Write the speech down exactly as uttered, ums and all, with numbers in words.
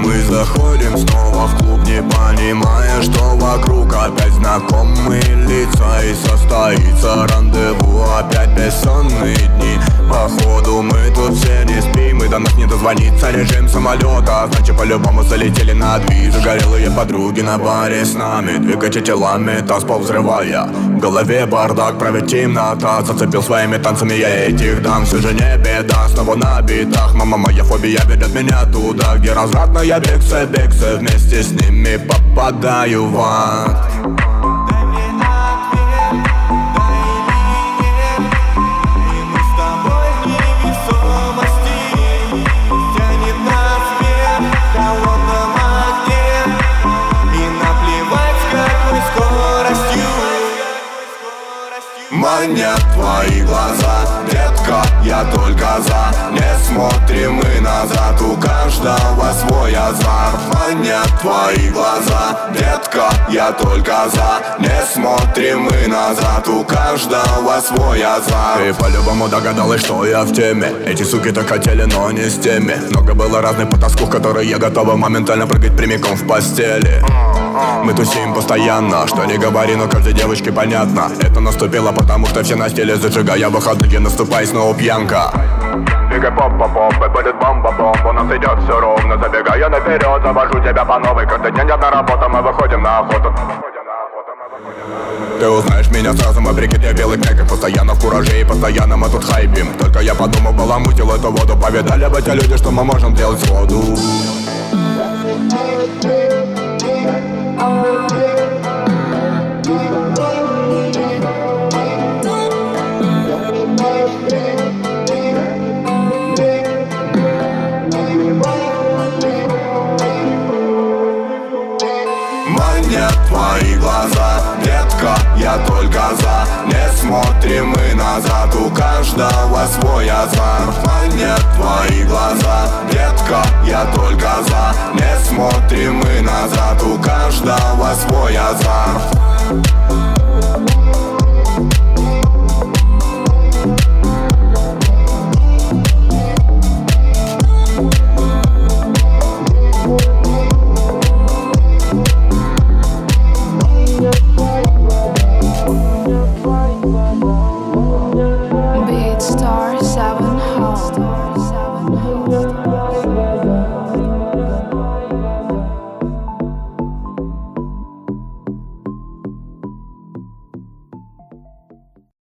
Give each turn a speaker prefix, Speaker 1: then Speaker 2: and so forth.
Speaker 1: Мы заходим снова в клуб, не понимая, что вокруг опять знакомые лица. И состоится рандеву, опять бессонные дни. Походу мы тут все не спим, и до нас не дозвонится режим самолета. Значит, по-любому залетели на движ. Горелые подруги на баре с нами. Двигайте телами, танцпол взрывая. В голове бардак, правит темнота. Зацепил своими танцами я этих дам. Все же не беда, снова на битах. Мама, моя фобия ведет меня туда, где развратная бексы, бексы. Вместе с ними попадаю в ад. Манят твои глаза, детка, я только за. Не смотрим мы назад, у каждого свой азарт. Манят твои глаза, детка, я только за. Не смотрим мы назад, у каждого свой азарт. Ты по-любому догадалась, что я в теме. Эти суки так хотели, но не с теми. Много было разных потаскух, которые готовы моментально прыгать прямиком в постели. Мы тусим постоянно, что не говори, но каждой девочке понятно. Это наступило, потому что все на стиле, зажигая выходные, наступай снова пьянка. Двигай поп-поп-поп, и будет бомба-бомба. У нас идет все ровно, забегая наперед. Завожу тебя по новой, каждый день одна работа. Мы выходим на охоту. Ты узнаешь меня сразу, мой прикид, я белый князь. Постоянно в кураже и постоянно мы тут хайпим. Только я подумал, баламутил эту воду. Повидали об эти люди, что мы можем делать сходу. Манят твои глаза, детка, я только за. Не смотрим мы назад, у каждого свой азарт. Манят твои глаза, детка, я только за. Не смотрим мы назад, у каждого свой азарт.